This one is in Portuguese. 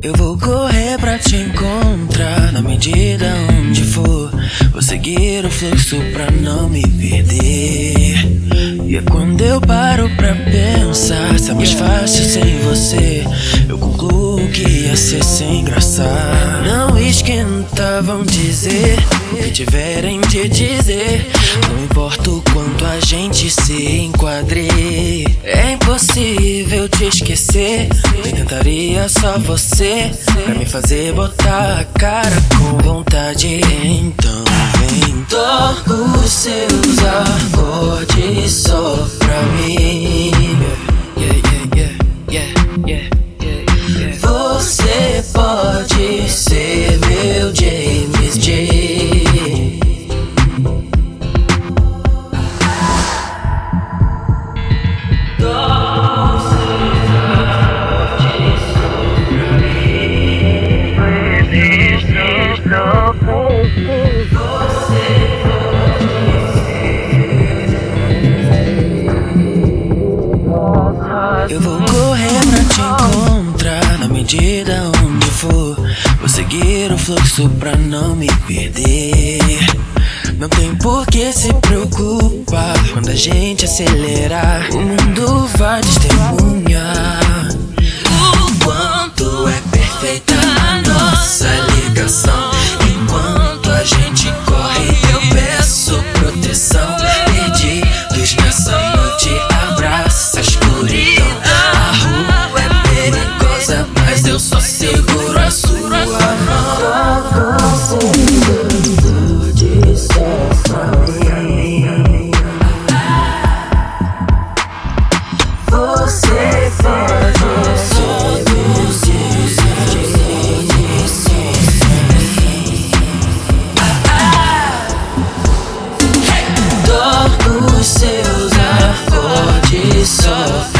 Eu vou correr pra te encontrar, na medida onde for. Vou seguir o fluxo pra não me perder. E é quando eu paro pra pensar, se é mais fácil sem você, eu concluo que ia ser sem graça. Não esquenta, vão dizer o que tiverem de dizer. Não importa o quanto a gente se enquadre, é impossível te esquecer. Eu tentaria só você pra me fazer botar a cara com vontade. Então vem, toca os seus acordes só pra mim. Você pode ser meu James J. Eu vou correr pra te encontrar, na medida onde for. Vou seguir o fluxo pra não me perder. Não tem por que se preocupar, quando a gente acelerar, o mundo vai testemunhar o quanto é perfeita a nossa ligação. Enquanto a gente corre, eu peço proteção. Perdidos nessa noite, abraça a escuridão. A rua é perigosa, mas eu só seguro a sua mão. Você pode ser todos os seus acordes só.